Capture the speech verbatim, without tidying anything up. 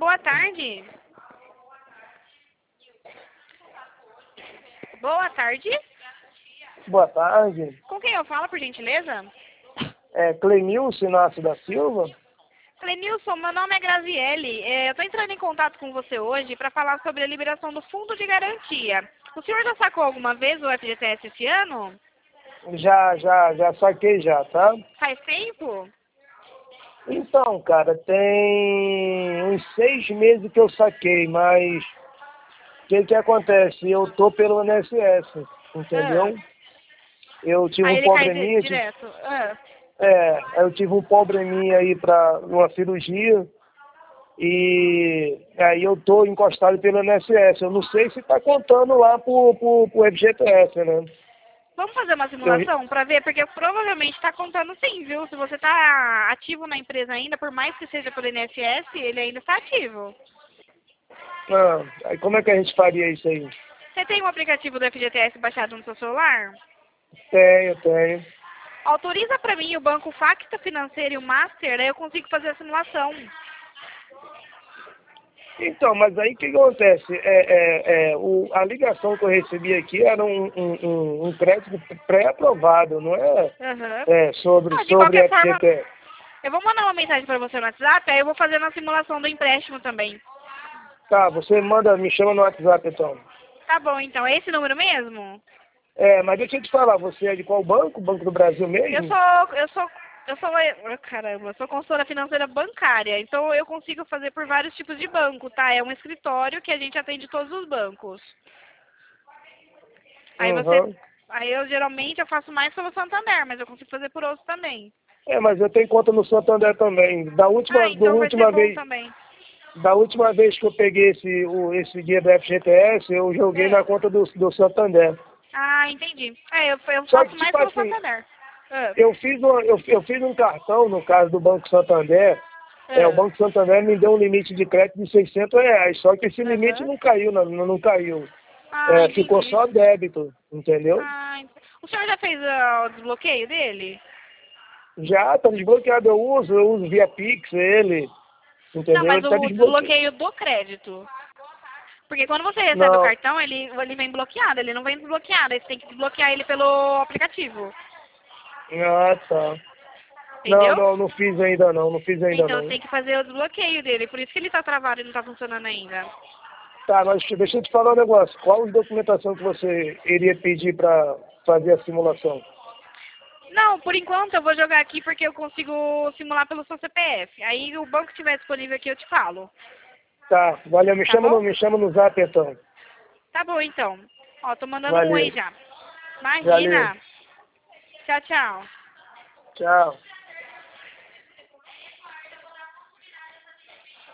boa tarde. Boa tarde. Boa tarde. Com quem eu falo, por gentileza? É Clenilson Inácio da Silva? Clenilson, meu nome é Graziele. É, eu estou entrando em contato com você hoje para falar sobre a liberação do fundo de garantia. O senhor já sacou alguma vez o F G T S esse ano? Já, já, já saquei já, tá? Faz tempo? Então, cara, tem uns seis meses que eu saquei, mas o que que acontece? Eu tô pelo I N S S, entendeu? Ah. Eu tive Aí um ele cai di- probleminha, de, direto. Ah. é, eu tive um probleminha aí pra uma cirurgia e aí eu tô encostado pelo I N S S. Eu não sei se tá contando lá pro, pro, pro F G T S, né? Vamos fazer uma simulação para ver, porque provavelmente está contando sim, viu? Se você está ativo na empresa ainda, por mais que seja pelo I N S S, ele ainda está ativo. Ah, aí como é que a gente faria isso aí? Você tem um aplicativo do F G T S baixado no seu celular? Tenho, tenho. Autoriza para mim o banco Facta Financeiro e o Master, aí eu consigo fazer a simulação. Então, mas aí o que acontece? É, é, é, o, a ligação que eu recebi aqui era um, um, um- um crédito pré-aprovado, não é, Aham. é sobre, Ah, de sobre qualquer forma, F G T S. eu vou mandar uma mensagem para você no WhatsApp, aí eu vou fazer a simulação do empréstimo também. Tá, você manda, me chama no WhatsApp então. Tá bom, então. É esse número mesmo? É, mas deixa eu te falar, você é de qual banco? Banco do Brasil Eu mesmo? sou, eu sou, eu sou, eu- caramba, eu sou consultora financeira bancária, então eu consigo fazer por vários tipos de banco, tá? É um escritório que a gente atende todos os bancos. Aí você, Uhum. aí eu geralmente eu faço mais pelo Santander, mas eu consigo fazer por outros também. É, mas eu tenho conta no Santander também. Da Ah, última, da então vai ser última bom vez, também. da última vez que eu peguei esse, o, esse guia do F G T S, eu joguei É. na conta do, do Santander. Ah, entendi. É, eu, eu Só faço que, mais tipo pelo assim, Santander. Ah, eu fiz, um, eu, eu fiz um cartão, no caso do Banco Santander, é, o ah, Banco Santander me deu um limite de crédito de seiscentos reais, só que esse limite aham. não caiu, não, não caiu. Ah, É, ficou entendi. só débito, entendeu? Ah, ent- o senhor já fez ah, o desbloqueio dele? Já tá desbloqueado, eu uso, eu uso via Pix ele, Não, entendeu? mas Ele tá o desbloqueado. desbloqueio do crédito. Porque quando você recebe o Não, cartão, ele, ele vem bloqueado, ele não vem desbloqueado. Aí você tem que desbloquear ele pelo aplicativo. ah, tá. Não, Entendeu? não, não fiz ainda não, não fiz ainda Então não. tem que fazer o desbloqueio dele. Por isso que ele tá travado e não tá funcionando ainda. Tá, mas deixa eu te falar um negócio. Qual a documentação que você iria pedir para fazer a simulação? Não, por enquanto eu vou jogar aqui porque eu consigo simular pelo seu C P F. Aí o banco que estiver disponível aqui eu te falo. Tá, valeu, me Tá chama no, bom? me chama no zap então. Tá bom então. Ó, tô mandando um oi Valeu, já. valeu. Imagina. Tchau, tchau. Tchau.